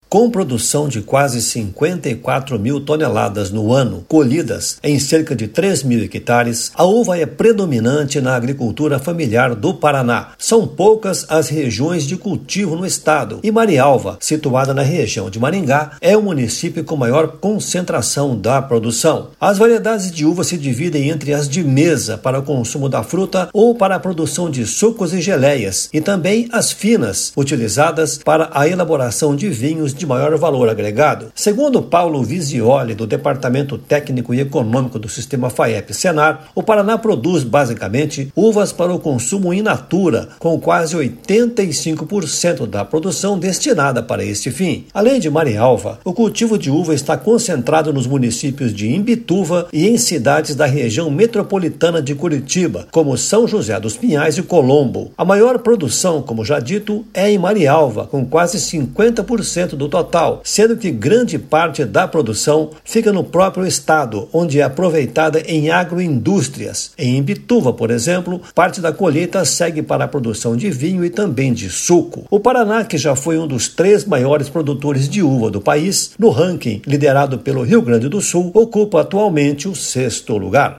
Com produção de quase 54 mil toneladas no ano, colhidas em cerca de 3 mil hectares, a uva é predominante na agricultura familiar do Paraná. São poucas as regiões de cultivo no estado e Marialva, situada na região de Maringá, é o município com maior concentração da produção. As variedades de uva se dividem entre as de mesa para o consumo da fruta ou para a produção de sucos e geleias e também as finas, utilizadas para a elaboração de vinhos de maior valor agregado. Segundo Paulo Visioli, do Departamento Técnico e Econômico do Sistema FAEP-Senar, o Paraná produz basicamente uvas para o consumo in natura, com quase 85% da produção destinada para este fim. Além de Marialva, o cultivo de uva está concentrado nos municípios de Imbituva e em cidades da região metropolitana de Curitiba, como São José dos Pinhais e Colombo. A maior produção, como já dito, é em Marialva, com quase 50% do total, sendo que grande parte da produção fica no próprio estado, onde é aproveitada em agroindústrias. Em Imbituva, por exemplo, parte da colheita segue para a produção de vinho e também de suco. O Paraná, que já foi um dos 3 maiores produtores de uva do país, no ranking liderado pelo Rio Grande do Sul, ocupa atualmente o 6º lugar.